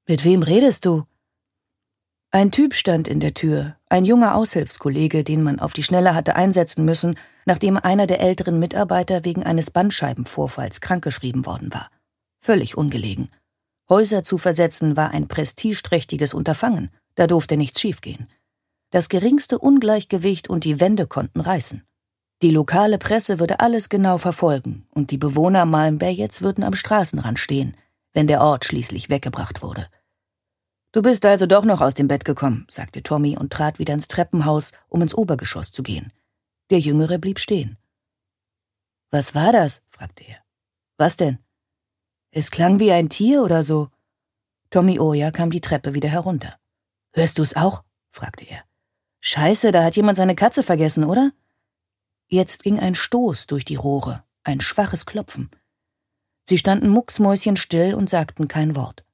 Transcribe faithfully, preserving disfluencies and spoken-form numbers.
»Mit wem redest du?« Ein Typ stand in der Tür, ein junger Aushilfskollege, den man auf die Schnelle hatte einsetzen müssen, nachdem einer der älteren Mitarbeiter wegen eines Bandscheibenvorfalls krankgeschrieben worden war. Völlig ungelegen. Häuser zu versetzen war ein prestigeträchtiges Unterfangen, da durfte nichts schiefgehen. Das geringste Ungleichgewicht und die Wände konnten reißen. Die lokale Presse würde alles genau verfolgen und die Bewohner Malmbergets würden am Straßenrand stehen, wenn der Ort schließlich weggebracht wurde. »Du bist also doch noch aus dem Bett gekommen«, sagte Tommy und trat wieder ins Treppenhaus, um ins Obergeschoss zu gehen. Der Jüngere blieb stehen. »Was war das?« fragte er. »Was denn?« »Es klang wie ein Tier oder so.« Tommy Oja kam die Treppe wieder herunter. »Hörst du's auch?« fragte er. »Scheiße, da hat jemand seine Katze vergessen, oder?« Jetzt ging ein Stoß durch die Rohre, ein schwaches Klopfen. Sie standen mucksmäuschenstill und sagten kein Wort.